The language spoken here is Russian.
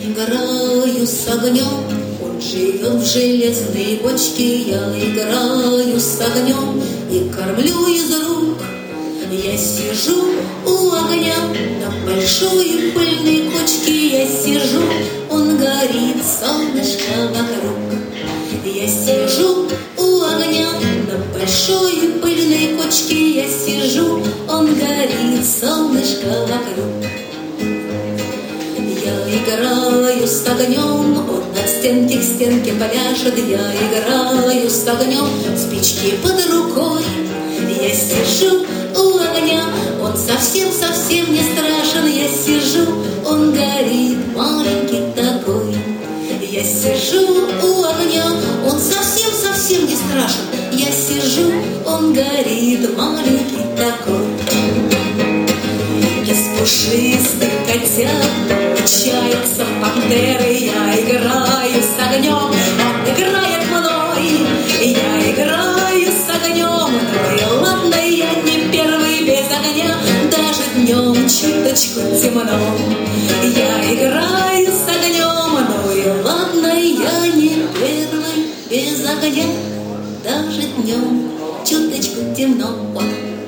играю с огнем, он живет в железной бочке. Я играю с огнем и кормлю из рук. Я сижу у огня на большой пыльной кочке. Я сижу, он горит, солнышко вокруг. Я сижу у огня на большой пыльной кочке. Я сижу, он горит, солнышко вокруг. Я играю с огнем, он от стенки к стенке поляжет. Я играю с огнем, спички под рукой. Я сижу у огня, он совсем-совсем не страшен. Я сижу, он горит, маленький такой. Я сижу у огня, он совсем-совсем не страшен. Я сижу, он горит, маленький такой. Из пушистых котят получаются пантеры. Я играю с огнем, он играет мной. Я играю с огнем, но и ладно, я не первый без огня. Даже днем чуточку темно. Я играю с огнем, но и ладно, я не первый без огня. Даже днем чуточку темно.